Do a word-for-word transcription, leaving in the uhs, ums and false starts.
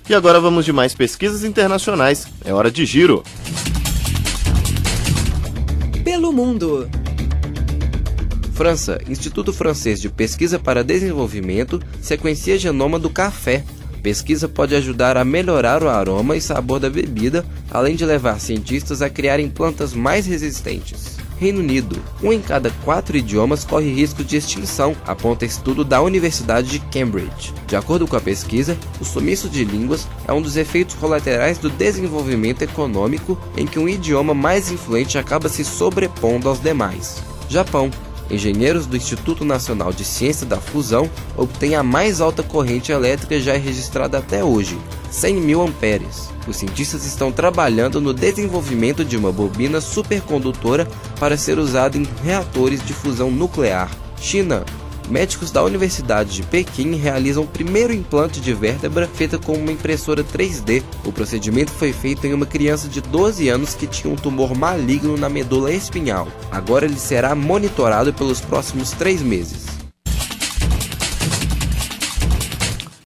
E agora vamos de mais pesquisas internacionais. É hora de giro. Pelo mundo. França, Instituto Francês de Pesquisa para Desenvolvimento sequencia genoma do café. A pesquisa pode ajudar a melhorar o aroma e sabor da bebida, além de levar cientistas a criarem plantas mais resistentes. Reino Unido, um em cada quatro idiomas corre risco de extinção, aponta estudo da Universidade de Cambridge. De acordo com a pesquisa, o sumiço de línguas é um dos efeitos colaterais do desenvolvimento econômico, em que um idioma mais influente acaba se sobrepondo aos demais. Japão. Engenheiros do Instituto Nacional de Ciência da Fusão obtêm a mais alta corrente elétrica já registrada até hoje, cem mil amperes. Os cientistas estão trabalhando no desenvolvimento de uma bobina supercondutora para ser usada em reatores de fusão nuclear. China. Médicos da Universidade de Pequim realizam o primeiro implante de vértebra feita com uma impressora três D. O procedimento foi feito em uma criança de doze anos que tinha um tumor maligno na medula espinhal. Agora ele será monitorado pelos próximos três meses.